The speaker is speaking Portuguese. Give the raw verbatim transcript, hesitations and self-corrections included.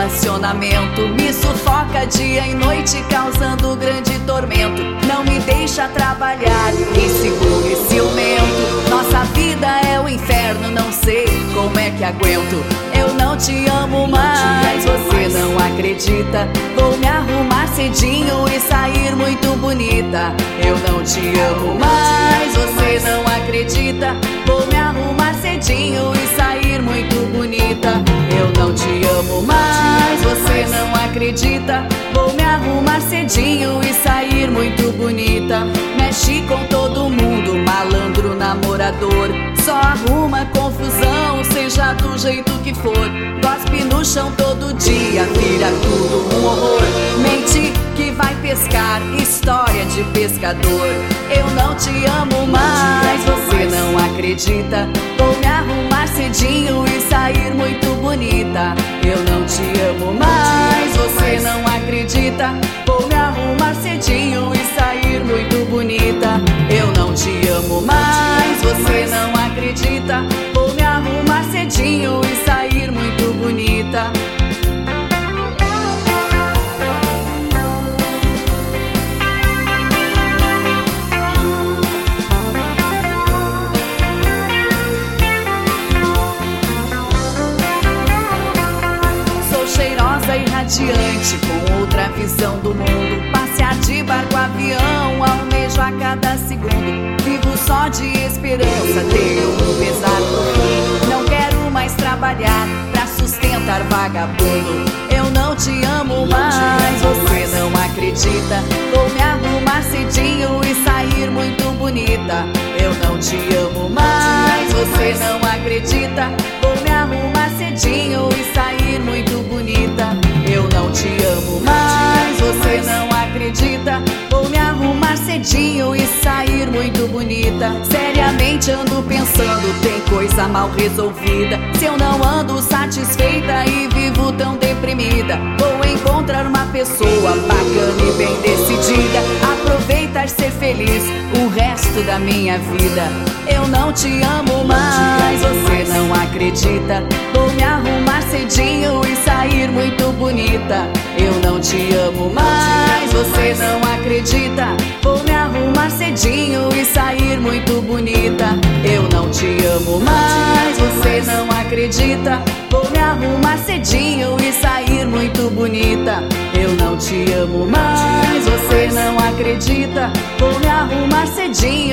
relacionamento me sufoca dia e noite, causando grande tormento. Não me deixa trabalhar, inseguro e ciumento. Nossa vida é o inferno, não sei como é que aguento. Eu não te amo mais, você não acredita. Vou me arrumar cedinho e sair muito bonita. Eu não te amo mais, você não acredita. Vou me arrumar cedinho e sair muito bonita. Eu não te amo mais, você não acredita. Vou me arrumar cedinho e sair muito bonita. Mexe com todo mundo, malandro namorador. Só arruma confusão, seja do jeito que for. Cospe no chão todo dia, vira tudo um horror. Mente que vai pescar, história de pescador. Eu não te amo mais, você não acredita. Vou me arrumar cedinho e sair muito bonita. Eu não te amo mais, você não acredita. Vou me arrumar cedinho e sair muito bonita. Eu não te amo mais, você não acredita. Vou me arrumar cedinho e sair muito bonita. Cheirosa e radiante, com outra visão do mundo. Passear de barco, avião, almejo a cada segundo. Vivo só de esperança, tenho um pesar profundo. Não quero mais trabalhar pra sustentar vagabundo. Eu não te amo mais, você não acredita. Vou me arrumar cedinho e sair muito bonita. Eu não te amo mais, você não acredita. Vou me arrumar cedinho e sair muito bonita. Eu não te amo mais, você não acredita. Vou me arrumar cedinho e sair muito bonita. Seriamente ando pensando, tem coisa mal resolvida. Se eu não ando satisfeita e vivo tão deprimida, vou encontrar uma pessoa bacana e bem decidida. Aproveitar, ser feliz o resto da minha vida. Eu não te amo mais, você não acredita. Vou me arrumar cedinho e sair muito bonita. Eu não te amo mais, você não acredita. Vou me arrumar cedinho e sair muito bonita. Eu não te amo mais, você não acredita. Vou me arrumar cedinho e sair muito bonita. Eu não te amo mais, você não acredita. Vou me arrumar cedinho